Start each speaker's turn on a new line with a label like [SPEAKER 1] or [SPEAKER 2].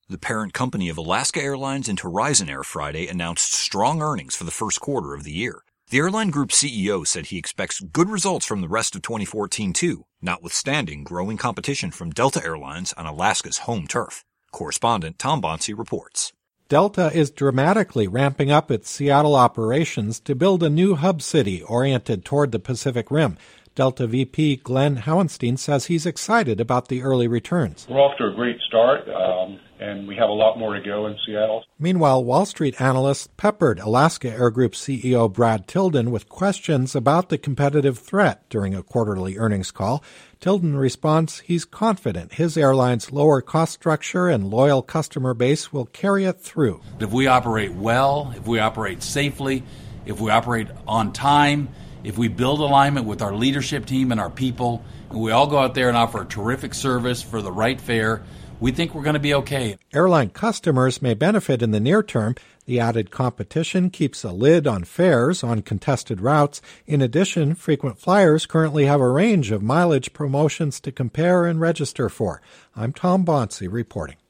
[SPEAKER 1] The parent company of Alaska Airlines and Horizon Air Friday announced strong earnings for the first quarter of the year. The airline group CEO said he expects good results from the rest of 2014 too, notwithstanding growing competition from Delta Airlines on Alaska's home turf. Correspondent Tom Bonsi reports.
[SPEAKER 2] Delta is dramatically ramping up its Seattle operations to build a new hub city oriented toward the Pacific Rim. Delta VP Glenn Howenstein says he's excited about the early returns.
[SPEAKER 3] We're off to a great start, and we have a lot more to go in Seattle.
[SPEAKER 2] Meanwhile, Wall Street analysts peppered Alaska Air Group CEO Brad Tilden with questions about the competitive threat during a quarterly earnings call. Tilden responds he's confident his airline's lower cost structure and loyal customer base will carry it through.
[SPEAKER 4] If we operate well, if we operate safely, if we operate on time, if we build alignment with our leadership team and our people, and we all go out there and offer a terrific service for the right fare, we think we're going to be okay.
[SPEAKER 2] Airline customers may benefit in the near term. The added competition keeps a lid on fares on contested routes. In addition, frequent flyers currently have a range of mileage promotions to compare and register for. I'm Tom Bonsi reporting.